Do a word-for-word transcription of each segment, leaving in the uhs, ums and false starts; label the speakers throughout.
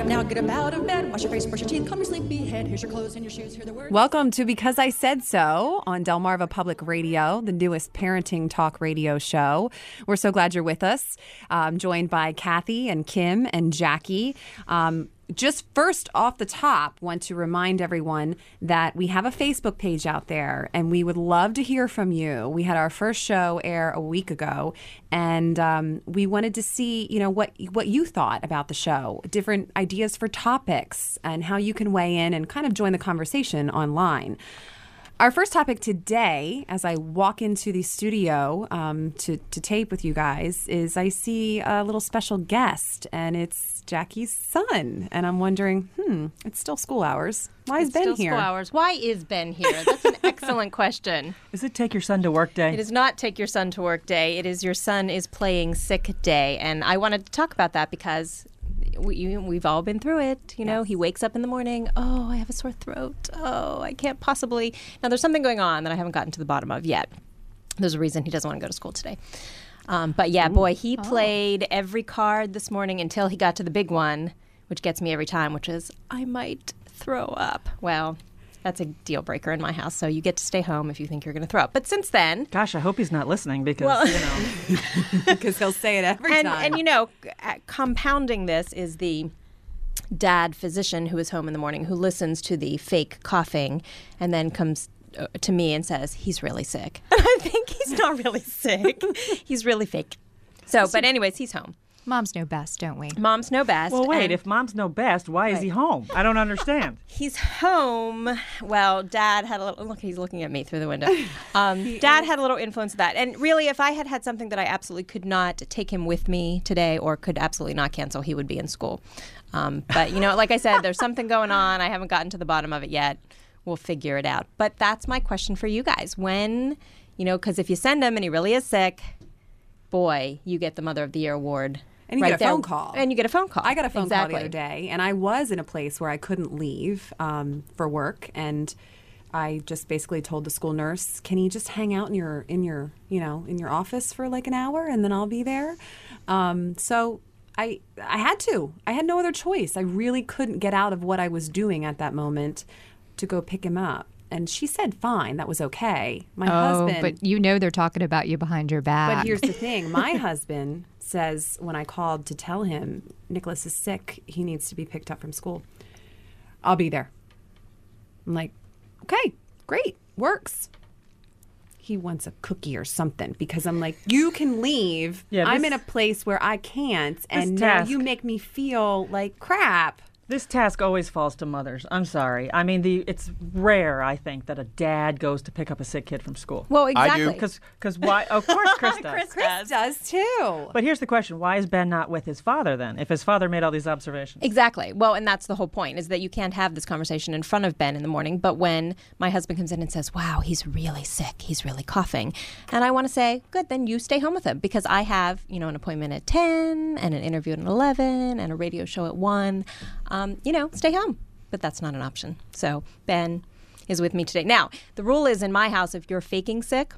Speaker 1: now get up out of bed, wash your face, brush your teeth, comb your sleepy head. Here's your clothes and your shoes. Hear the words.
Speaker 2: Welcome to Because I Said So on Delmarva Public Radio, the newest parenting talk radio show. We're so glad you're with us. I'm joined by Kathy and Kim and Jackie. Um, Just first off the top, want to remind everyone that we have a Facebook page out there, and we would love to hear from you. We had our first show air a week ago, and um, we wanted to see, you know, what what you thought about the show, different ideas for topics, and how you can weigh in and kind of join the conversation online. Our first topic today, as I walk into the studio um, to, to tape with you guys, is I see a little special guest, and it's Jackie's son. And I'm wondering, hmm, it's still school hours. Why is
Speaker 3: it's
Speaker 2: Ben
Speaker 3: still
Speaker 2: here?
Speaker 3: School hours. Why is Ben here? That's an excellent question.
Speaker 4: Is it take your son to work day?
Speaker 3: It is not take your son to work day. It is your son is playing sick day. And I wanted to talk about that because we, we've all been through it. You know,
Speaker 2: yes.
Speaker 3: He wakes up in the morning. Oh, I have a sore throat. Oh, I can't possibly. Now, there's something going on that I haven't gotten to the bottom of yet. There's a reason he doesn't want to go to school today. Um, but yeah, boy, he
Speaker 2: oh.
Speaker 3: played every card this morning until he got to the big one, which gets me every time, which is I might throw up. Well, that's a deal breaker in my house. So you get to stay home if you think you're going to throw up. But since then,
Speaker 4: gosh, I hope he's not listening because
Speaker 3: well,
Speaker 4: you know,
Speaker 2: because he'll say it every
Speaker 3: and,
Speaker 2: time.
Speaker 3: And you know, compounding this is the dad physician who is home in the morning who listens to the fake coughing and then comes to me and says he's really sick. And I think he's not really sick. He's really fake. So, but anyways, he's home.
Speaker 5: Moms know best, don't we?
Speaker 3: Moms know best.
Speaker 4: well, wait.
Speaker 3: and
Speaker 4: If moms know best, why is
Speaker 3: Right.
Speaker 4: he home? I don't understand.
Speaker 3: He's home. Well, Dad had a little. Look, he's looking at me through the window. Um, Dad had a little influence of that. And really, if I had had something that I absolutely could not take him with me today, or could absolutely not cancel, he would be in school. Um, but you know, like I said, there's something going on. I haven't gotten to the bottom of it yet. We'll figure it out. But that's my question for you guys. When, you know, because if you send him and he really is sick, boy, you get the Mother of the Year award.
Speaker 2: And you
Speaker 3: right
Speaker 2: get a
Speaker 3: there.
Speaker 2: phone call.
Speaker 3: And you get a phone call.
Speaker 2: I got a phone
Speaker 3: exactly.
Speaker 2: call the other day, and I was in a place where I couldn't leave um, for work, and I just basically told the school nurse, "Can you just hang out in your in your you know in your office for like an hour, and then I'll be there." Um, so I I had to. I had no other choice. I really couldn't get out of what I was doing at that moment to go pick him up. And she said, fine, that was okay. My
Speaker 5: oh,
Speaker 2: husband.
Speaker 5: but you know they're talking about you behind your back.
Speaker 2: But here's the thing. My husband says when I called to tell him Nicholas is sick, he needs to be picked up from school, I'll be there. I'm like, okay, great, works. He wants a cookie or something because I'm like, you can leave.
Speaker 4: Yeah, this-
Speaker 2: I'm in a place where I can't, and
Speaker 4: This
Speaker 2: now
Speaker 4: task-
Speaker 2: you make me feel like crap.
Speaker 4: This task always falls to mothers. I'm sorry. I mean, the it's rare, I think, that a dad goes to pick up a sick kid from school.
Speaker 3: Well,
Speaker 6: I
Speaker 3: exactly.
Speaker 6: do.
Speaker 4: Because because why? Of course, Chris does.
Speaker 3: Chris
Speaker 2: Chris does too.
Speaker 4: But here's the question: why is Ben not with his father then? If his father made all these observations,
Speaker 3: Exactly. Well, and that's the whole point, is that you can't have this conversation in front of Ben in the morning. But when my husband comes in and says, wow, he's really sick, he's really coughing, and I want to say, good, then you stay home with him, because I have, you know, an appointment at ten and an interview at eleven and a radio show at one. Um, you know, stay home. But that's not an option. So Ben is with me today. Now, the rule is in my house, if you're faking sick,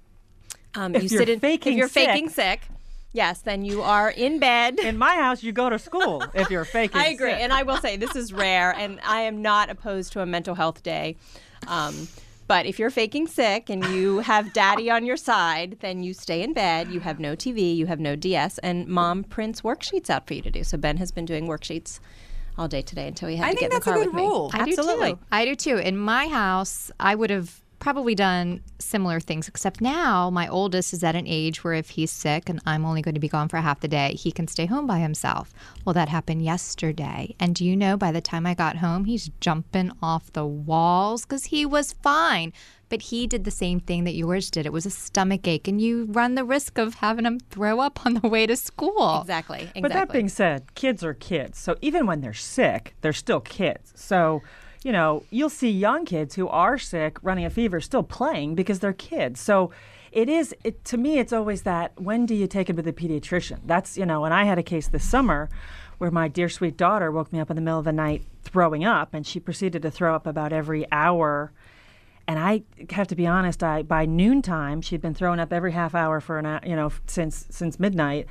Speaker 3: um,
Speaker 4: If
Speaker 3: you
Speaker 4: you're
Speaker 3: sit in.
Speaker 4: faking
Speaker 3: if you're
Speaker 4: sick-
Speaker 3: faking sick, yes, then you are in bed.
Speaker 4: in my house, you go to school if you're faking.
Speaker 3: I agree.
Speaker 4: sick.
Speaker 3: And I will say this is rare, and I am not opposed to a mental health day. Um, but if you're faking sick and you have daddy on your side, then you stay in bed. You have no T V, you have no D S, and mom prints worksheets out for you to do. So Ben has been doing worksheets all day today until he had
Speaker 2: I
Speaker 3: to
Speaker 2: think
Speaker 3: get in
Speaker 2: that's
Speaker 3: the
Speaker 2: a
Speaker 3: car
Speaker 2: good
Speaker 3: with
Speaker 2: rule.
Speaker 3: me.
Speaker 5: I
Speaker 3: Absolutely.
Speaker 5: do too. I do too. In my house, I would have probably done similar things, except now my oldest is at an age where if he's sick and I'm only going to be gone for half the day, he can stay home by himself. Well, that happened yesterday. And do you know, by the time I got home, he's jumping off the walls because he was fine. But he did the same thing that yours did. It was a stomach ache, and you run the risk of having him throw up on the way to school.
Speaker 3: Exactly. Exactly.
Speaker 4: But that being said, kids are kids. So even when they're sick, they're still kids. So, you know, you'll see young kids who are sick, running a fever, still playing because they're kids. So it is, it, to me, it's always that, when do you take them to the pediatrician? That's, you know, and I had a case this summer where my dear sweet daughter woke me up in the middle of the night throwing up, and she proceeded to throw up about every hour. And I have to be honest, I by noontime, she'd been throwing up every half hour for an hour, you know, since since midnight.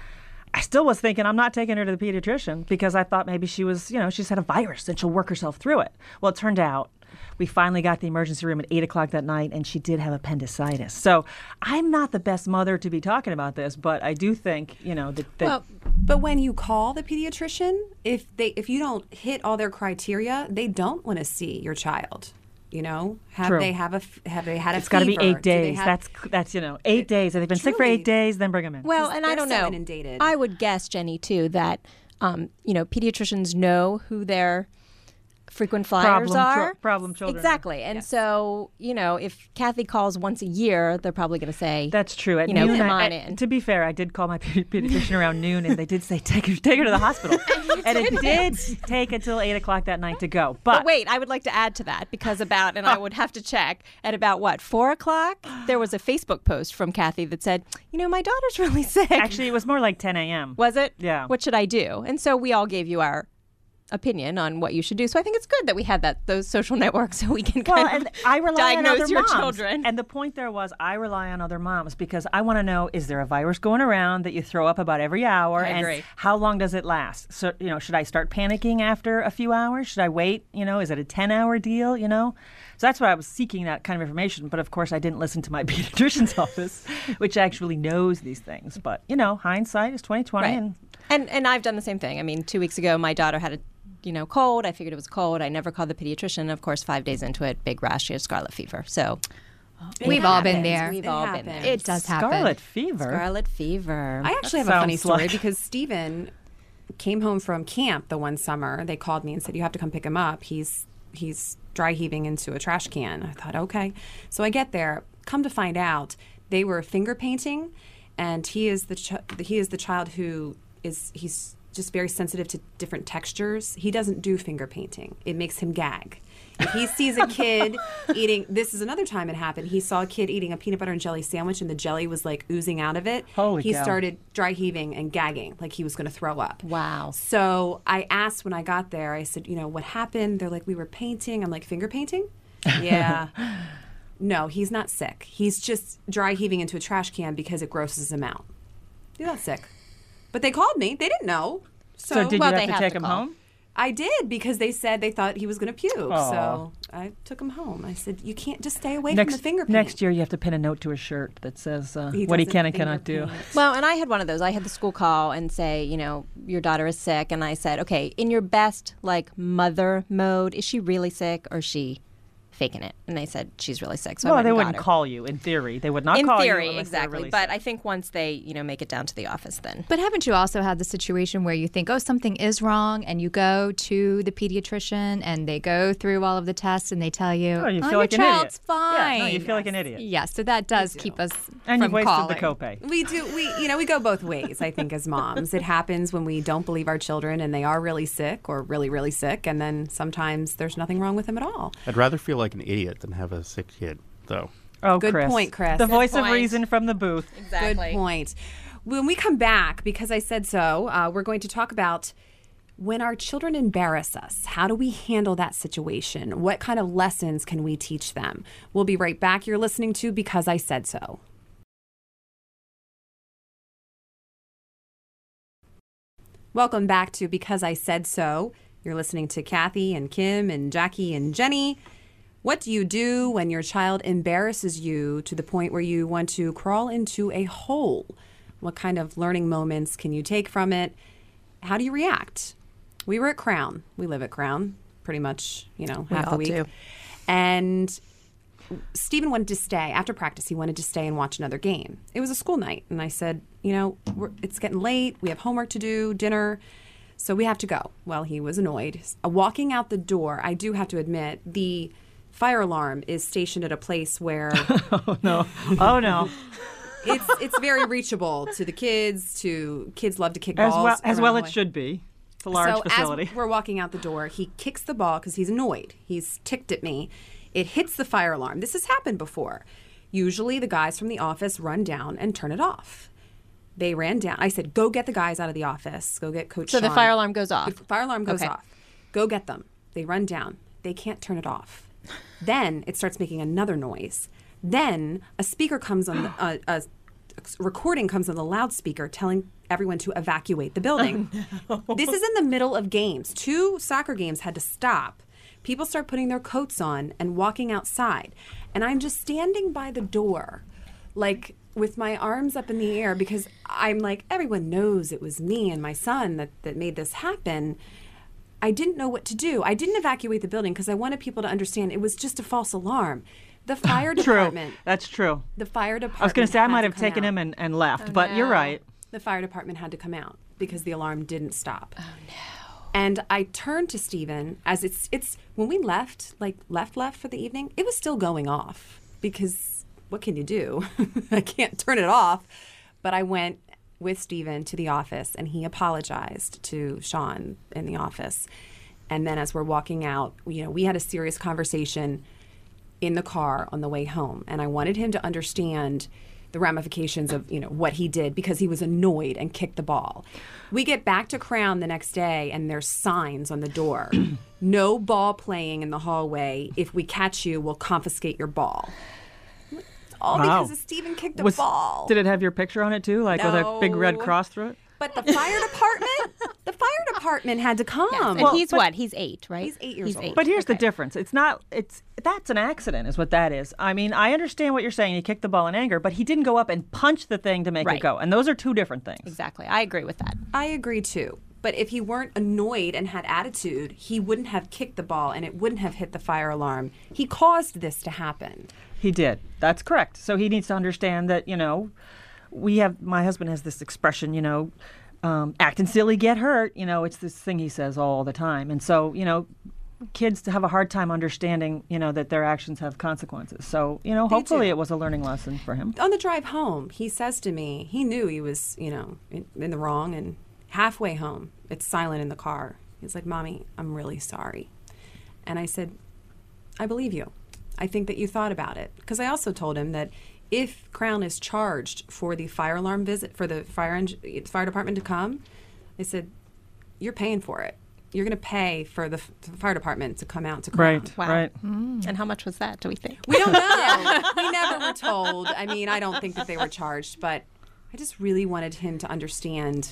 Speaker 4: I still was thinking I'm not taking her to the pediatrician because I thought maybe she was, you know, she's had a virus and she'll work herself through it. Well, it turned out we finally got to the emergency room at eight o'clock that night, and she did have appendicitis. So I'm not the best mother to be talking about this, but I do think, you know, that, that
Speaker 2: Well, but when you call the pediatrician, if they if you don't hit all their criteria, they don't want to see your child. You know, have
Speaker 4: True.
Speaker 2: they have a f- have they had a
Speaker 4: it's got to be
Speaker 2: fever?
Speaker 4: eight
Speaker 2: Do they
Speaker 4: days.
Speaker 2: have-
Speaker 4: That's that's you know eight days. If they've been sick for
Speaker 2: Truly.
Speaker 4: eight days, then bring them in.
Speaker 3: Well,
Speaker 2: 'Cause
Speaker 3: and I
Speaker 2: they're
Speaker 3: don't
Speaker 2: so
Speaker 3: know.
Speaker 2: inundated.
Speaker 3: I would guess, Jenny, too, that um, you know, pediatricians know who their frequent flyers
Speaker 4: Problem chil-
Speaker 3: are.
Speaker 4: problem children are.
Speaker 3: Exactly. And so, you know, if Kathy calls once a year, they're probably going to say,
Speaker 4: That's true. At
Speaker 3: you know,
Speaker 4: noon,
Speaker 3: come
Speaker 4: I-
Speaker 3: on
Speaker 4: I-
Speaker 3: in.
Speaker 4: To be fair, I did call my pe- pediatrician around noon, and they did say take her, take her to the hospital. and it did take until eight o'clock that night to go. But,
Speaker 3: But wait, I would like to add to that because about, and I would have to check, at about what, four o'clock, there was a Facebook post from Kathy that said, you know, my daughter's really sick.
Speaker 4: actually, it was more like ten a.m.
Speaker 3: Was it?
Speaker 4: Yeah.
Speaker 3: What should I do? And so we all gave you our opinion on what you should do. So I think it's good that we had that those social networks so we can
Speaker 4: Well,
Speaker 3: kind
Speaker 4: and
Speaker 3: of
Speaker 4: I rely on
Speaker 3: diagnose
Speaker 4: other
Speaker 3: your
Speaker 4: moms.
Speaker 3: children.
Speaker 4: And the point there was, I rely on other moms because I want to know: is there a virus going around that you throw up about every hour?
Speaker 3: I
Speaker 4: and
Speaker 3: agree.
Speaker 4: how long does it last? So, you know, should I start panicking after a few hours? Should I wait? You know, is it a ten-hour deal? You know, so that's why I was seeking that kind of information. But of course, I didn't listen to my pediatrician's office, which actually knows these things. But you know, hindsight is twenty twenty,
Speaker 3: Right.
Speaker 4: and
Speaker 3: And and I've done the same thing. I mean, two weeks ago, my daughter had a you know cold. I figured it was cold. I never called the pediatrician. Of course, five days into it, big rash. She had scarlet fever. So
Speaker 5: We've all been
Speaker 2: happens.
Speaker 5: there.
Speaker 3: we've
Speaker 2: It
Speaker 3: all been
Speaker 2: happens.
Speaker 3: there.
Speaker 5: It does happen.
Speaker 4: scarlet fever.
Speaker 3: Scarlet fever.
Speaker 2: I actually
Speaker 4: That
Speaker 2: have a funny
Speaker 4: sounds
Speaker 2: story
Speaker 4: like-
Speaker 2: because Steven came home from camp the one summer. They called me and said, you have to come pick him up. He's he's dry heaving into a trash can. I thought, okay. So I get there. Come to find out, they were finger painting, and he is the ch- he is the child who is he's just very sensitive to different textures. He doesn't do finger painting. It makes him gag. If he sees a kid eating, this is another time it happened. He saw a kid eating a peanut butter and jelly sandwich, and the jelly was like oozing out of it.
Speaker 4: Holy
Speaker 2: he
Speaker 4: cow.
Speaker 2: started dry heaving and gagging, like he was going to throw up.
Speaker 3: Wow.
Speaker 2: So I asked when I got there, I said, you know, what happened? They're like, we were painting. I'm like, finger painting? Yeah. No, he's not sick. He's just dry heaving into a trash can because it grosses him out. He's not sick. But they called me. They didn't know. So,
Speaker 4: So did
Speaker 3: Well,
Speaker 4: you
Speaker 3: they
Speaker 4: have to
Speaker 3: have
Speaker 4: take
Speaker 3: to
Speaker 4: him
Speaker 3: call.
Speaker 4: home?
Speaker 2: I did because they said they thought he was going to puke.
Speaker 4: Aw.
Speaker 2: So I took him home. I said, you can't just stay away
Speaker 4: Next
Speaker 2: from the finger paint.
Speaker 4: next year, you have to pin a note to his shirt that says uh,
Speaker 2: He
Speaker 4: what he
Speaker 2: doesn't
Speaker 4: can and
Speaker 2: finger
Speaker 4: cannot do.
Speaker 2: paint.
Speaker 3: Well, and I had one of those. I had the school call and say, you know, your daughter is sick. And I said, okay, in your best, like, mother mode, is she really sick or is she faking it? And they said, she's really sick. So I
Speaker 4: Well,
Speaker 3: went
Speaker 4: they
Speaker 3: and got
Speaker 4: wouldn't
Speaker 3: her.
Speaker 4: call you. In theory, they would not
Speaker 3: In
Speaker 4: call
Speaker 3: theory,
Speaker 4: you. unless they were
Speaker 3: exactly.
Speaker 4: really
Speaker 3: but
Speaker 4: sick.
Speaker 3: I think once they, you know, make it down to the office, then.
Speaker 5: But haven't you also had the situation where you think, oh, something is wrong, and you go to the pediatrician and they go through all of the tests and they tell you,
Speaker 4: Oh, you
Speaker 5: oh,
Speaker 4: feel
Speaker 5: your
Speaker 4: like an
Speaker 5: child's
Speaker 4: idiot.
Speaker 5: fine.
Speaker 4: Yeah, no, you feel like an idiot.
Speaker 5: Yeah, so that does keep us
Speaker 4: And
Speaker 5: from
Speaker 4: you've wasted
Speaker 5: calling.
Speaker 4: the copay.
Speaker 2: We do. We, you know, we go both ways. I think as moms, it happens when we don't believe our children and they are really sick or really, really sick, and then sometimes there's nothing wrong with them at all.
Speaker 6: I'd rather feel like an idiot than have a sick kid, though.
Speaker 4: Oh,
Speaker 2: Good
Speaker 4: Chris.
Speaker 2: point, Chris.
Speaker 4: The
Speaker 2: Good
Speaker 4: voice of
Speaker 3: point.
Speaker 4: reason from the booth.
Speaker 3: Exactly.
Speaker 2: Good point. When we come back, because I said so, uh, we're going to talk about when our children embarrass us. How do we handle that situation? What kind of lessons can we teach them? We'll be right back. You're listening to Because I Said So. Welcome back to Because I Said So. You're listening to Kathy and Kim and Jackie and Jenny. What do you do when your child embarrasses you to the point where you want to crawl into a hole? What kind of learning moments can you take from it? How do you react? We were at Crown. We live at Crown pretty much, you know, half the
Speaker 3: all
Speaker 2: week.
Speaker 3: do.
Speaker 2: And Stephen wanted to stay. After practice, he wanted to stay and watch another game. It was a school night. And I said, you know, we're, it's getting late. We have homework to do, dinner. So we have to go. Well, he was annoyed. Uh, walking out the door, I do have to admit, the fire alarm is stationed at a place where
Speaker 4: Oh, no. Oh, no.
Speaker 2: it's it's very reachable to the kids. To kids love to kick
Speaker 4: As
Speaker 2: balls.
Speaker 4: well, as
Speaker 2: around
Speaker 4: well
Speaker 2: the
Speaker 4: it
Speaker 2: way.
Speaker 4: should be. It's a large
Speaker 2: so
Speaker 4: facility.
Speaker 2: as we're walking out the door, he kicks the ball because he's annoyed. He's ticked at me. It hits the fire alarm. This has happened before. Usually the guys from the office run down and turn it off. They ran down. I said, go get the guys out of the office. Go get Coach
Speaker 3: So the
Speaker 2: Sean."
Speaker 3: fire alarm goes off.
Speaker 2: The fire alarm goes
Speaker 3: Okay.
Speaker 2: off. Go get them. They run down. They can't turn it off. Then it starts making another noise. Then a speaker comes on, the, uh, a, recording comes on the loudspeaker telling everyone to evacuate the building. Oh, no. This is in the middle of games. Two soccer games had to stop. People start putting their coats on and walking outside. And I'm just standing by the door, like with my arms up in the air, because I'm like, everyone knows it was me and my son that, that made this happen. I didn't know what to do. I didn't evacuate the building because I wanted people to understand it was just a false alarm. The fire department.
Speaker 4: True. That's true.
Speaker 2: The fire department.
Speaker 4: I was going to say I might have
Speaker 2: come
Speaker 4: taken
Speaker 2: out.
Speaker 4: him and, and left,
Speaker 3: Oh,
Speaker 4: but
Speaker 3: no.
Speaker 4: you're right.
Speaker 2: The fire department had to come out because the alarm didn't stop.
Speaker 3: Oh, no.
Speaker 2: And I turned to Stephen as it's it's when we left, like left left for the evening, it was still going off because what can you do? I can't turn it off. But I went with Stephen to the office and he apologized to Sean in the office. And then as we're walking out, you know, we had a serious conversation in the car on the way home. And I wanted him to understand the ramifications of, you know, what he did because he was annoyed and kicked the ball. We get back to Crown the next day and there's signs on the door. No ball playing in the hallway. If we catch you, we'll confiscate your ball. All
Speaker 4: Wow.
Speaker 2: because Stephen kicked a
Speaker 4: Was-
Speaker 2: ball.
Speaker 4: Did it have your picture on it too, like with a big red
Speaker 2: No.
Speaker 4: cross through it?
Speaker 2: But the fire department, the fire department had to come.
Speaker 3: Yes, and
Speaker 4: Well,
Speaker 3: he's
Speaker 4: but-
Speaker 3: what? He's eight, right?
Speaker 2: He's eight years old.
Speaker 4: But here's the
Speaker 3: Okay.
Speaker 4: difference. It's not, it's, that's an accident is what that is. I mean, I understand what you're saying. He kicked the ball in anger, but he didn't go up and punch the thing to make
Speaker 3: Right.
Speaker 4: it go. And those are two different things.
Speaker 3: Exactly. I agree with that.
Speaker 2: I agree too. But if he weren't annoyed and had attitude, he wouldn't have kicked the ball and it wouldn't have hit the fire alarm. He caused this to happen.
Speaker 4: He did. That's correct. So he needs to understand that, you know, we have, my husband has this expression, you know, um, acting silly, get hurt. You know, it's this thing he says all the time. And so, you know, kids have a hard time understanding, you know, that their actions have consequences. So, you know,
Speaker 2: They
Speaker 4: hopefully
Speaker 2: do.
Speaker 4: it was a learning lesson for him.
Speaker 2: On the drive home, he says to me, he knew he was, you know, in, in the wrong. And halfway home, it's silent in the car. He's like, Mommy, I'm really sorry. And I said, I believe you. I think that you thought about it. Because I also told him that if Crown is charged for the fire alarm visit, for the fire eng- fire department to come, I said, you're paying for it. You're going to pay for the f- fire department to come out to Crown.
Speaker 4: Right,
Speaker 3: Wow.
Speaker 4: right.
Speaker 3: And how much was that, do we think?
Speaker 2: We don't know. We never were told. I mean, I don't think that they were charged, but I just really wanted him to understand.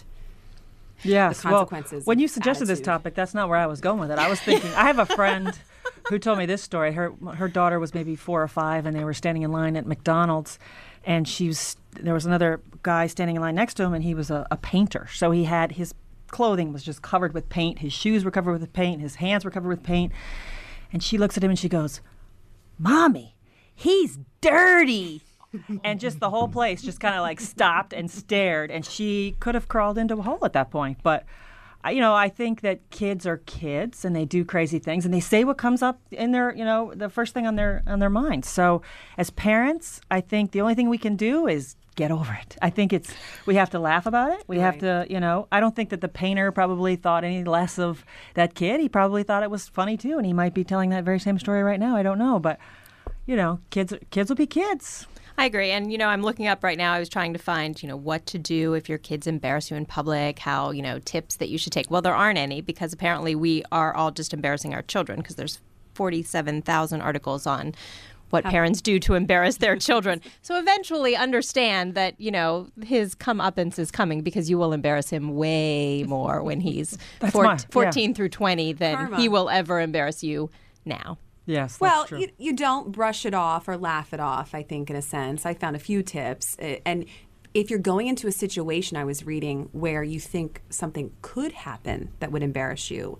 Speaker 4: Yes.
Speaker 2: the consequences
Speaker 4: Well, when
Speaker 2: of
Speaker 4: you suggested this
Speaker 2: attitude.
Speaker 4: topic, that's not where I was going with it. I was thinking, I have a friend who told me this story. Her her daughter was maybe four or five, and they were standing in line at McDonald's, and she was there was another guy standing in line next to him, and he was a, a painter. So he had his clothing was just covered with paint. His shoes were covered with paint. His hands were covered with paint. And she looks at him and she goes, "Mommy, he's dirty." And just the whole place just kind of like stopped and stared, and she could have crawled into a hole at that point. But I- you know, I think that kids are kids, and they do crazy things, and they say what comes up in their, you know, the first thing on their on their minds. So, as parents, I think the only thing we can do is get over it. I think it's we have to laugh about it. We have
Speaker 2: Right.
Speaker 4: to, you know, I don't think that the painter probably thought any less of that kid. He probably thought it was funny too, and he might be telling that very same story right now. I don't know, but you know, kids kids will be kids.
Speaker 3: I agree. And, you know, I'm looking up right now. I was trying to find, you know, what to do if your kids embarrass you in public, how, you know, tips that you should take. Well, there aren't any because apparently we are all just embarrassing our children because there's forty-seven thousand articles on what parents do to embarrass their children. So eventually understand that, you know, his comeuppance is coming because you will embarrass him way more when he's
Speaker 4: That's
Speaker 3: four-
Speaker 4: my- yeah.
Speaker 3: fourteen through twenty than
Speaker 2: Karma.
Speaker 3: he will ever embarrass you now.
Speaker 4: Yes, that's
Speaker 2: Well,
Speaker 4: true.
Speaker 2: you, you don't brush it off or laugh it off, I think, in a sense. I found a few tips. Uh, And if you're going into a situation I was reading where you think something could happen that would embarrass you,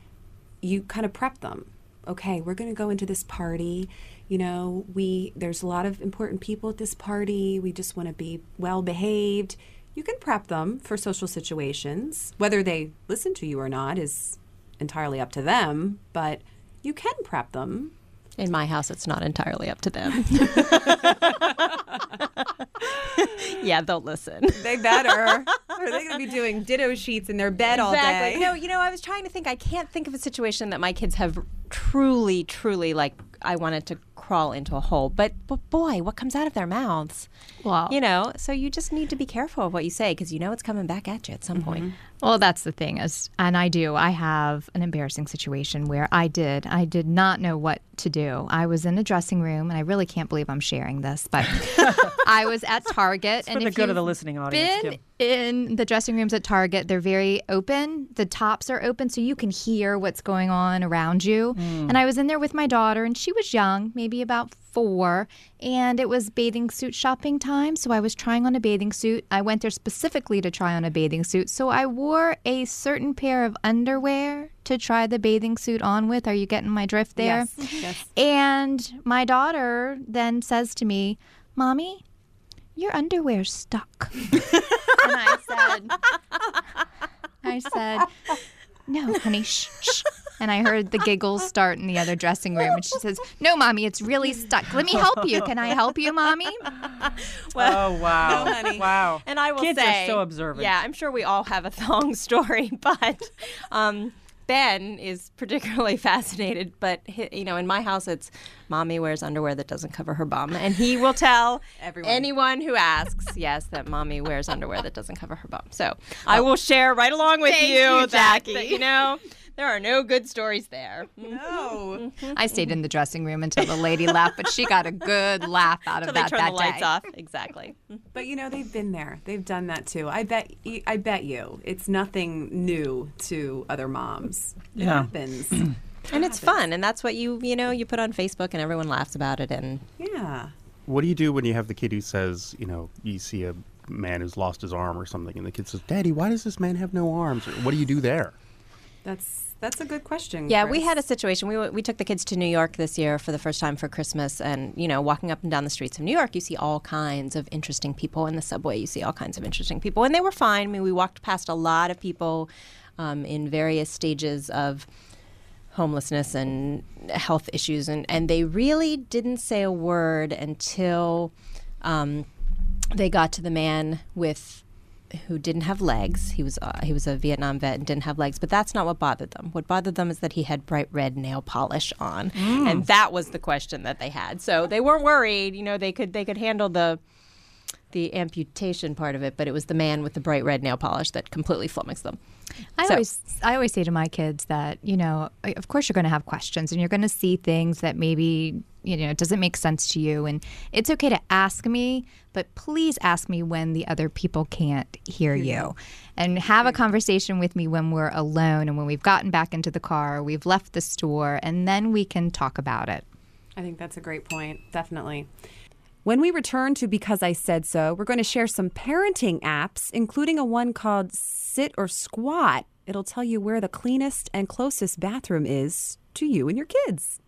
Speaker 2: you kind of prep them. Okay, we're going to go into this party. You know, we there's a lot of important people at this party. We just want to be well behaved. You can prep them for social situations. Whether they listen to you or not is entirely up to them, but you can prep them.
Speaker 3: In my house, it's not entirely up to them. Yeah, they'll listen.
Speaker 2: They better. Or are they going to be doing ditto sheets in their bed all day?
Speaker 3: No, you know, I was trying to think. I can't think of a situation that my kids have truly, truly, like, I wanted to crawl into a hole. But, but boy, what comes out of their mouths?
Speaker 5: Well,
Speaker 3: You know, so you just need to be careful of what you say because you know it's coming back at you at some point.
Speaker 5: Well, that's the thing is, and I do. I have an embarrassing situation where I did. I did not know what to do. I was in a dressing room, and I really can't believe I'm sharing this, but I was at Target.
Speaker 4: For
Speaker 5: and
Speaker 4: the
Speaker 5: if
Speaker 4: good of
Speaker 5: you've
Speaker 4: the listening audience,
Speaker 5: been
Speaker 4: Kim.
Speaker 5: in the dressing rooms at Target, they're very open. The tops are open, so you can hear what's going on around you. And I was in there with my daughter, and she was young, maybe about four, and it was bathing suit shopping time, so I was trying on a bathing suit. I went there specifically to try on a bathing suit, so I wore a certain pair of underwear to try the bathing suit on with. Are you getting my drift there?
Speaker 2: Yes. Yes.
Speaker 5: And my daughter then says to me, Mommy, your underwear's stuck. And I said, I said, no, honey, shh, shh. And I heard the giggles start in the other dressing room. And she says, no, Mommy, it's really stuck. Let me help you. Can I help you, Mommy?
Speaker 3: Well,
Speaker 4: Oh, wow.
Speaker 3: no, honey.
Speaker 4: Wow.
Speaker 3: And I will
Speaker 4: Kids
Speaker 3: say,
Speaker 4: are so observant.
Speaker 3: Yeah, I'm sure we all have a thong story, but um, Ben is particularly fascinated. But he, you know, in my house, it's Mommy wears underwear that doesn't cover her bum, and he will tell
Speaker 2: Everyone.
Speaker 3: anyone who asks, yes, that Mommy wears underwear that doesn't cover her bum. So I will share right along with
Speaker 2: Thank
Speaker 3: you,
Speaker 2: you, Jack.
Speaker 3: Jackie. You know, there are no good stories there.
Speaker 2: No.
Speaker 5: I stayed in the dressing room until the lady left, but she got a good laugh out
Speaker 3: Until
Speaker 5: of
Speaker 3: they
Speaker 5: that
Speaker 3: turn
Speaker 5: that
Speaker 3: the lights
Speaker 5: day.
Speaker 3: off. Exactly.
Speaker 2: But you know, they've been there. They've done that too. I bet. y- I bet you, it's nothing new to other moms. It
Speaker 4: Yeah.
Speaker 2: happens.
Speaker 3: And it's fun, and that's what you you know you put on Facebook, and everyone laughs about it. And
Speaker 2: Yeah.
Speaker 6: What do you do when you have the kid who says, you know, you see a man who's lost his arm or something, and the kid says, Daddy, why does this man have no arms? Or what do you do there?
Speaker 2: That's that's a good question.
Speaker 3: yeah, we
Speaker 2: Chris.
Speaker 3: had a situation. We w- we took the kids to New York this year for the first time for Christmas, and you know, walking up and down the streets of New York, you see all kinds of interesting people. In the subway, you see all kinds of interesting people, and they were fine. I mean, we walked past a lot of people um, in various stages of homelessness and health issues, and, and they really didn't say a word until um, they got to the man with who didn't have legs. He was uh, he was a Vietnam vet and didn't have legs, but that's not what bothered them. What bothered them is that he had bright red nail polish on, and that was the question that they had. So they weren't worried. You know, they could they could handle the the amputation part of it, but it was the man with the bright red nail polish that completely flummoxed them.
Speaker 5: I
Speaker 3: So-
Speaker 5: always I always say to my kids that, you know, of course you're going to have questions and you're going to see things that maybe, you know, doesn't make sense to you, and it's okay to ask me, but please ask me when the other people can't hear you. And have a conversation with me when we're alone and when we've gotten back into the car, we've left the store, and then we can talk about it.
Speaker 2: I think that's a great point. Definitely. When we return to Because I Said So, we're going to share some parenting apps, including a one called Sit or Squat. It'll tell you where the cleanest and closest bathroom is to you and your kids.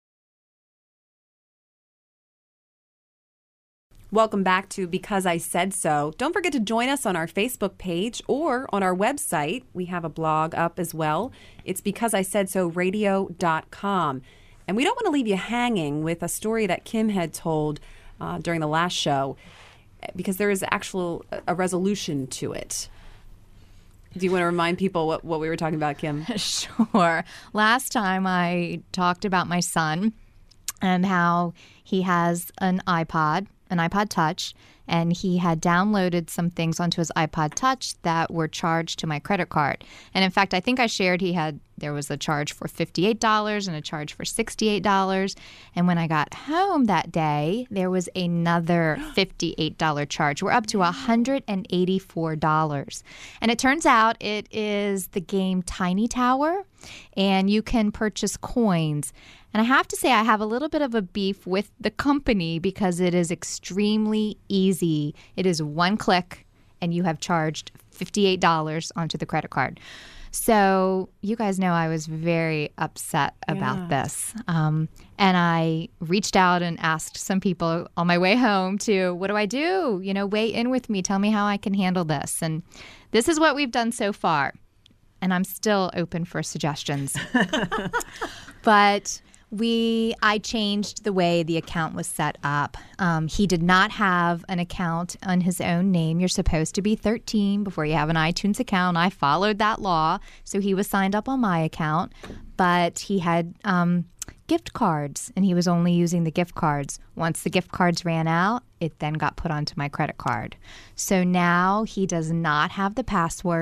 Speaker 2: Welcome back to Because I Said So. Don't forget to join us on our Facebook page or on our website. We have a blog up as well. It's because I said so radio dot com. And we don't want to leave you hanging with a story that Kim had told uh, during the last show, because there is actual a resolution to it. Do you want to remind people what, what we were talking about, Kim?
Speaker 5: Sure. Last time I talked about my son and how he has an iPod, an iPod Touch, and he had downloaded some things onto his iPod Touch that were charged to my credit card. And in fact, I think I shared he had, there was a charge for fifty-eight dollars and a charge for sixty-eight dollars. And when I got home that day, there was another fifty-eight dollars charge. We're up to one hundred eighty-four dollars. And it turns out it is the game Tiny Tower, and you can purchase coins. And I have to say, I have a little bit of a beef with the company because it is extremely easy. It is one click, and you have charged fifty-eight dollars onto the credit card. So you guys know I was very upset about
Speaker 2: Yeah.
Speaker 5: this. Um, and I reached out and asked some people on my way home to, what do I do? You know, weigh in with me. Tell me how I can handle this. And this is what we've done so far. And I'm still open for suggestions. But we, I changed the way the account was set up. Um, he did not have an account on his own name. You're supposed to be thirteen before you have an iTunes account. I followed that law, so he was signed up on my account. But he had um, gift cards, and he was only using the gift cards. Once the gift cards ran out, it then got put onto my credit card. So now he does not have the password,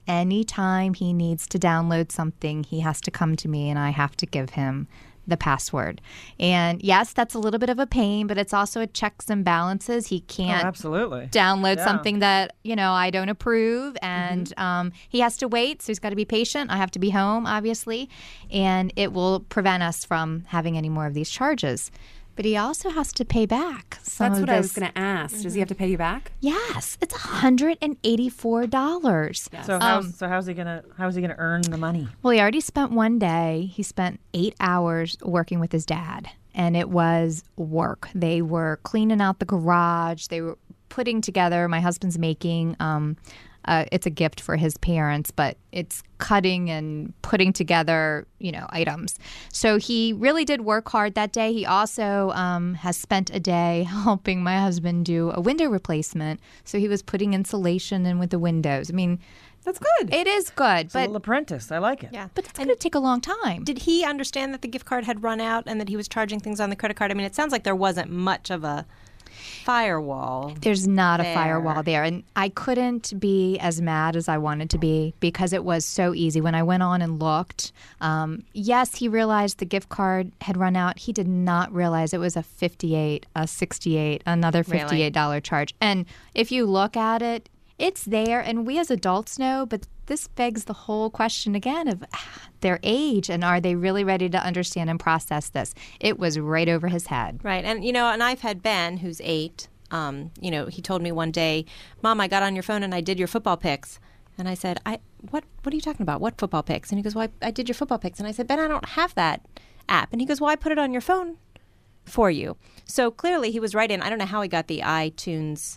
Speaker 5: anytime he needs to download something, he has to come to me and I have to give him the password. And yes, that's a little bit of a pain, but it's also a checks and balances. He
Speaker 4: Oh,
Speaker 5: can't
Speaker 4: absolutely.
Speaker 5: download
Speaker 4: Yeah.
Speaker 5: something that, you know, I don't approve. And
Speaker 4: Mm-hmm.
Speaker 5: um, he has to wait. So he's got to be patient. I have to be home, obviously. And it will prevent us from having any more of these charges. But he also has to pay back some
Speaker 2: That's
Speaker 5: of
Speaker 2: what I was
Speaker 5: this-
Speaker 2: going to ask. Does he have to pay you back?
Speaker 5: Yes, it's one hundred eighty-four dollars.
Speaker 4: So how's
Speaker 5: Um,
Speaker 4: so how's he gonna how's he gonna earn the money?
Speaker 5: Well, he already spent one day. He spent eight hours working with his dad, and it was work. They were cleaning out the garage. They were putting together. My husband's making. Um, uh, it's a gift for his parents, but it's cutting and putting together, you know, items. So he really did work hard that day. He also um, has spent a day helping my husband do a window replacement. So he was putting insulation in with the windows. I mean,
Speaker 2: That's good.
Speaker 5: it is good,
Speaker 4: It's a
Speaker 5: but
Speaker 4: little apprentice. I like it.
Speaker 3: Yeah.
Speaker 5: but it's going to take a long time.
Speaker 3: Did he understand that the gift card had run out and that he was charging things on the credit card? I mean, it sounds like there wasn't much of a firewall.
Speaker 5: There's not a
Speaker 3: there.
Speaker 5: firewall there. And I couldn't be as mad as I wanted to be because it was so easy. When I went on and looked, um, yes, he realized the gift card had run out. He did not realize it was a fifty-eight, a sixty-eight, another fifty-eight dollars charge. And if you look at it, it's there. And we as adults know, but this begs the whole question again of ah, their age and are they really ready to understand and process this? It was right over his head.
Speaker 3: Right. And, you know, and I've had Ben, who's eight, um, you know, he told me one day, Mom, I got on your phone and I did your football picks. And I said, I what what are you talking about? What football picks? And he goes, well, I, I did your football picks. And I said, Ben, I don't have that app. And he goes, well, I put it on your phone for you. So clearly he was right in. I don't know how he got the iTunes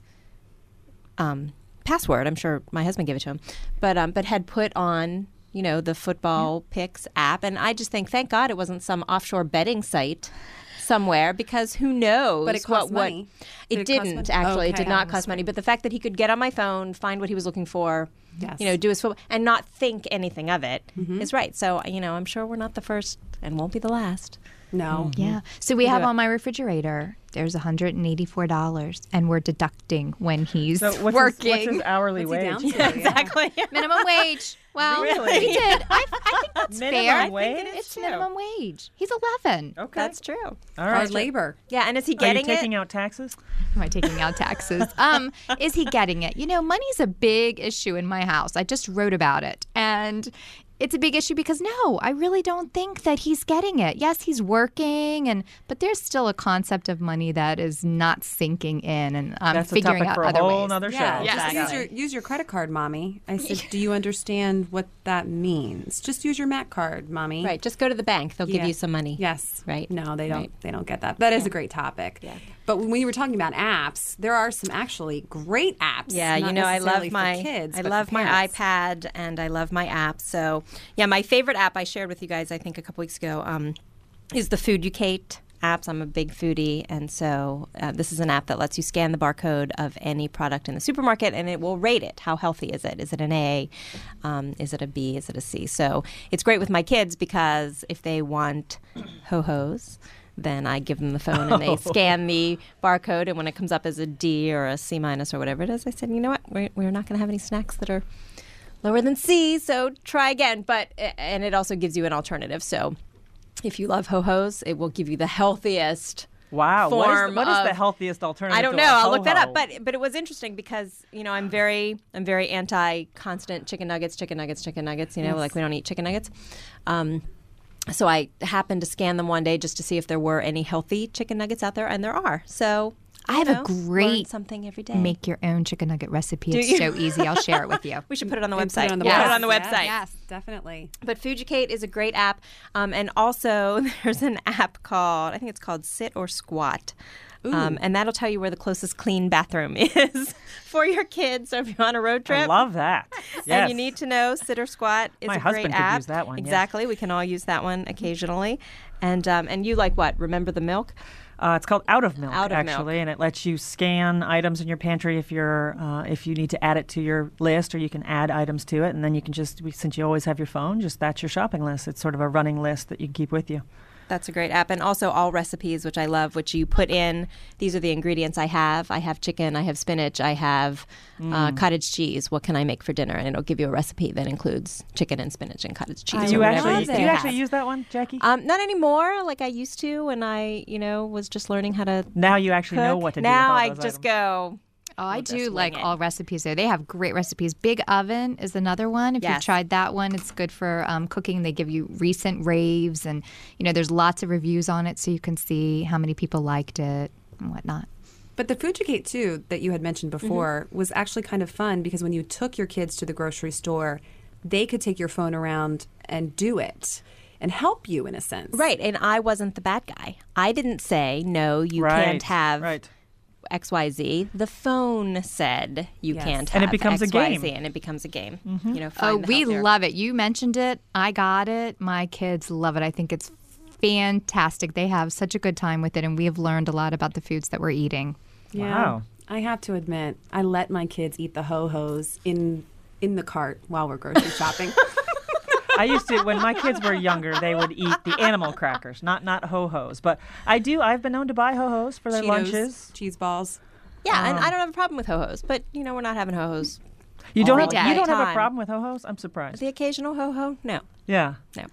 Speaker 3: um, password. I'm sure my husband gave it to him. But um, but had put on, you know, the football picks app. And I just think, thank God it wasn't some offshore betting site somewhere, because who knows
Speaker 2: But it
Speaker 3: what,
Speaker 2: cost
Speaker 3: what
Speaker 2: money.
Speaker 3: it
Speaker 2: Did it cost
Speaker 3: didn't
Speaker 2: money?
Speaker 3: actually. It
Speaker 2: Okay.
Speaker 3: did not cost money. But the fact that he could get on my phone, find what he was looking for,
Speaker 2: Yes.
Speaker 3: you know, do his football, and not think anything of it is right. So, you know, I'm sure we're not the first and won't be the last.
Speaker 2: No.
Speaker 5: Yeah. So we have on my refrigerator, there's one hundred eighty-four dollars, and we're deducting when he's
Speaker 4: So what's
Speaker 5: working.
Speaker 4: his, what's his hourly
Speaker 2: What's he
Speaker 4: wage?
Speaker 2: down to? Yeah.
Speaker 3: Exactly.
Speaker 5: Minimum wage. Well,
Speaker 4: Really?
Speaker 5: he did. I, I think that's
Speaker 4: Minimum
Speaker 5: fair.
Speaker 4: wage?
Speaker 3: it is
Speaker 5: It's
Speaker 3: too.
Speaker 5: minimum wage. He's eleven.
Speaker 4: Okay.
Speaker 3: That's true.
Speaker 4: All right.
Speaker 2: Hard labor.
Speaker 3: Yeah, and is he
Speaker 4: Are you
Speaker 3: getting
Speaker 4: taking
Speaker 3: it?
Speaker 4: out taxes?
Speaker 5: Am I taking out taxes? Um, is he getting it? You know, money's a big issue in my house. I just wrote about it. And it's a big issue because no, I really don't think that he's getting it. Yes, he's working, and but there's still a concept of money that is not sinking in, and I'm
Speaker 4: That's a
Speaker 5: figuring
Speaker 4: topic
Speaker 5: out
Speaker 4: for a
Speaker 5: other
Speaker 4: whole
Speaker 5: ways.
Speaker 4: nother show.
Speaker 2: Yeah,
Speaker 3: Yes.
Speaker 2: just use your use your credit card, mommy. I said, do you understand what that means? Just use your Mac card, mommy.
Speaker 3: Right. Just go to the bank. They'll give
Speaker 2: Yeah.
Speaker 3: you some money.
Speaker 2: Yes.
Speaker 3: Right.
Speaker 2: No, they don't.
Speaker 3: Right.
Speaker 2: They don't get that. That is a great topic.
Speaker 3: Yeah.
Speaker 2: But when you were talking about apps, there are some actually great apps.
Speaker 3: Yeah,
Speaker 2: not
Speaker 3: you know, I
Speaker 2: necessarily
Speaker 3: love
Speaker 2: for
Speaker 3: my
Speaker 2: kids.
Speaker 3: I
Speaker 2: but
Speaker 3: love
Speaker 2: for
Speaker 3: my
Speaker 2: parents.
Speaker 3: iPad and I love my app. So, yeah, my favorite app I shared with you guys, I think a couple weeks ago, um, is the Fooducate apps. I'm a big foodie, and so uh, this is an app that lets you scan the barcode of any product in the supermarket, and it will rate it. How healthy is it? Is it an A? Um, is it a B? Is it a C? So it's great with my kids because if they want ho-hos, then I give them the phone and they scan the barcode, and when it comes up as a D or a C minus or whatever it is, I said, you know what, we're, we're not going to have any snacks that are lower than C, so try again. But and it also gives you an alternative. So if you love ho-hos, it will give you the healthiest.
Speaker 4: Wow. What is,
Speaker 3: form
Speaker 4: the, what is the
Speaker 3: of-
Speaker 4: healthiest alternative?
Speaker 3: I don't
Speaker 4: to
Speaker 3: know.
Speaker 4: a
Speaker 3: I'll look that
Speaker 4: ho-ho?
Speaker 3: up. But but it was interesting because you know I'm very I'm very anti constant chicken nuggets, chicken nuggets, chicken nuggets. You know, like we don't eat chicken nuggets. Um, So I happened to scan them one day just to see if there were any healthy chicken nuggets out there, and there are. So
Speaker 5: I have
Speaker 3: you
Speaker 5: a
Speaker 3: know,
Speaker 5: great
Speaker 3: learn something every day.
Speaker 5: Make your own chicken nugget recipe.
Speaker 3: Do
Speaker 5: It's
Speaker 3: you?
Speaker 5: so easy. I'll share it with you.
Speaker 3: We should put it on the
Speaker 2: And
Speaker 3: website.
Speaker 2: Put it on the,
Speaker 3: yeah,
Speaker 2: website.
Speaker 3: put it on the
Speaker 2: Yes,
Speaker 3: website.
Speaker 2: Yes, definitely.
Speaker 3: But Fooducate is a great app, um, and also there's an app called I think it's called Sit or Squat. Um, and that'll tell you where the closest clean bathroom is for your kids. So if you're on a road trip,
Speaker 4: I love that. Yes.
Speaker 3: and you need to know sit or squat is
Speaker 4: My
Speaker 3: a
Speaker 4: husband
Speaker 3: great
Speaker 4: could
Speaker 3: app.
Speaker 4: use that one, yes.
Speaker 3: Exactly. We can all use that one occasionally. And um, and you like what? Remember the milk?
Speaker 4: Uh, it's called Out of Milk,
Speaker 3: Out of Milk.
Speaker 4: actually, and it lets you scan items in your pantry if you're uh, if you need to add it to your list, or you can add items to it, and then you can just, since you always have your phone, just that's your shopping list. It's sort of a running list that you can keep with you.
Speaker 3: That's a great app. And also All Recipes, which I love, which you put in, these are the ingredients I have. I have chicken, I have spinach, I have
Speaker 4: Mm.
Speaker 3: uh, cottage cheese. What can I make for dinner? And it'll give you a recipe that includes chicken and spinach and cottage cheese.
Speaker 2: I
Speaker 3: or
Speaker 4: Do you
Speaker 3: whatever
Speaker 4: actually,
Speaker 2: love
Speaker 4: do you
Speaker 2: it.
Speaker 4: actually use that one, Jackie?
Speaker 3: Um, not anymore, like I used to when I, you know, was just learning how to
Speaker 4: now you actually
Speaker 3: cook.
Speaker 4: know what to do.
Speaker 3: Now
Speaker 4: with all
Speaker 3: I
Speaker 4: those
Speaker 3: just
Speaker 4: items.
Speaker 3: go.
Speaker 5: Oh, I
Speaker 3: We'll
Speaker 5: do
Speaker 3: just
Speaker 5: like
Speaker 3: wing it.
Speaker 5: All Recipes there. They have great recipes. Big Oven is another one. If you've
Speaker 3: Yes.
Speaker 5: tried that one, it's good for um, cooking. They give you recent raves, and you know there's lots of reviews on it, so you can see how many people liked it and whatnot.
Speaker 2: But the Fujigate, too, that you had mentioned before,
Speaker 3: Mm-hmm.
Speaker 2: was actually kind of fun because when you took your kids to the grocery store, they could take your phone around and do it and help you in a sense.
Speaker 3: Right, and I wasn't the bad guy. I didn't say, no, you
Speaker 4: right.
Speaker 3: can't have
Speaker 4: Right.
Speaker 3: X Y Z. The phone said you
Speaker 2: Yes.
Speaker 3: can't have
Speaker 4: And it becomes a
Speaker 3: X Y Z,
Speaker 4: game.
Speaker 3: and it becomes a game. You know,
Speaker 5: Oh,
Speaker 3: find the
Speaker 5: we
Speaker 3: healthier-
Speaker 5: love it. You mentioned it. I got it. My kids love it. I think it's fantastic. They have such a good time with it, and we have learned a lot about the foods that we're eating.
Speaker 2: Yeah.
Speaker 4: Wow.
Speaker 2: I have to admit, I let my kids eat the ho-hos in in the cart while we're grocery shopping.
Speaker 4: I used to, when my kids were younger, they would eat the animal crackers, not not ho-hos. But I do, I've been known to buy ho-hos for their
Speaker 2: Cheetos,
Speaker 4: lunches.
Speaker 2: cheese balls.
Speaker 3: Yeah, and
Speaker 4: Um,
Speaker 3: I don't have a problem with ho-hos, but, you know, we're not having ho-hos.
Speaker 4: You don't,
Speaker 3: all
Speaker 4: have,
Speaker 3: the
Speaker 4: you don't have a
Speaker 3: time.
Speaker 4: problem with ho-hos? I'm surprised.
Speaker 3: The occasional ho-ho? No,
Speaker 4: Yeah.
Speaker 3: no.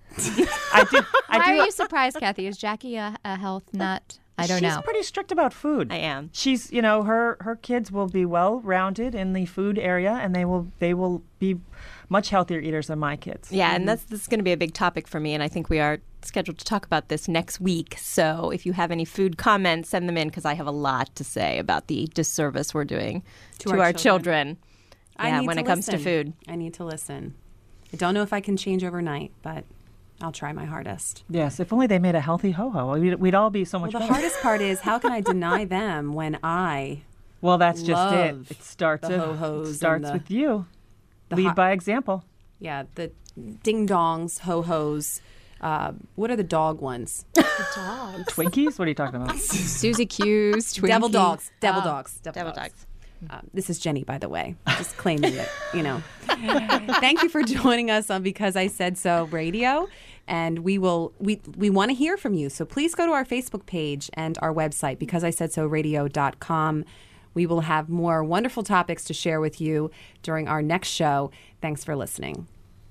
Speaker 4: I do. I
Speaker 5: Why
Speaker 4: do.
Speaker 5: are you surprised, Kathy? Is Jackie a, a health nut? I don't
Speaker 4: She's
Speaker 5: know.
Speaker 4: pretty strict about food.
Speaker 3: I am.
Speaker 4: She's, you know, her her kids will be well rounded in the food area, and they will they will be much healthier eaters than my kids.
Speaker 3: Yeah, and that's this is going to be a big topic for me, and I think we are scheduled to talk about this next week. So if you have any food comments, send them in because I have a lot to say about the disservice we're doing to,
Speaker 2: our
Speaker 3: our,
Speaker 2: children.
Speaker 3: children.
Speaker 2: I
Speaker 3: yeah,
Speaker 2: need
Speaker 3: when
Speaker 2: to
Speaker 3: it comes to
Speaker 2: listen.
Speaker 3: food.
Speaker 2: I need to listen. I don't know if I can change overnight, but I'll try my hardest.
Speaker 4: Yes, if only they made a healthy ho-ho, we'd, we'd all be so much
Speaker 2: Well, the
Speaker 4: better.
Speaker 2: hardest part is how can I deny them when I
Speaker 4: Well, that's just it.
Speaker 2: love
Speaker 4: It starts
Speaker 2: the
Speaker 4: it
Speaker 2: ho-hos and
Speaker 4: starts
Speaker 2: the-
Speaker 4: with you.
Speaker 2: the
Speaker 4: Lead
Speaker 2: hot-
Speaker 4: by example.
Speaker 2: yeah, the ding dongs, ho hos. Uh, what are the dog ones?
Speaker 4: Twinkies? What are you talking about?
Speaker 5: Susie Q's,
Speaker 2: Devil
Speaker 5: Twinkie.
Speaker 2: dogs. Devil
Speaker 5: Oh.
Speaker 2: dogs.
Speaker 3: Devil dogs.
Speaker 2: Uh, this is Jenny, by the way, just claiming it, you know. Thank you for joining us on Because I Said So Radio. And we will we we want to hear from you. So please go to our Facebook page and our website, because I said so radio dot com. We will have more wonderful topics to share with you during our next show. Thanks for listening.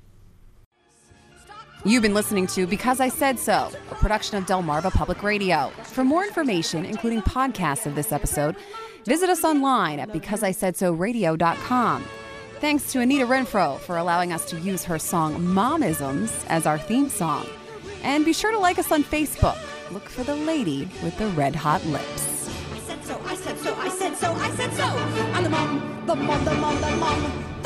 Speaker 2: You've been listening to Because I Said So, a production of Delmarva Public Radio. For more information, including podcasts of this episode, visit us online at because I said so radio dot com. Thanks to Anita Renfro for allowing us to use her song Momisms as our theme song. And be sure to like us on Facebook. Look for the lady with the red hot lips.
Speaker 1: I said so, I said so, I said so, I said so. I'm the mom, the mom, the mom, the mom.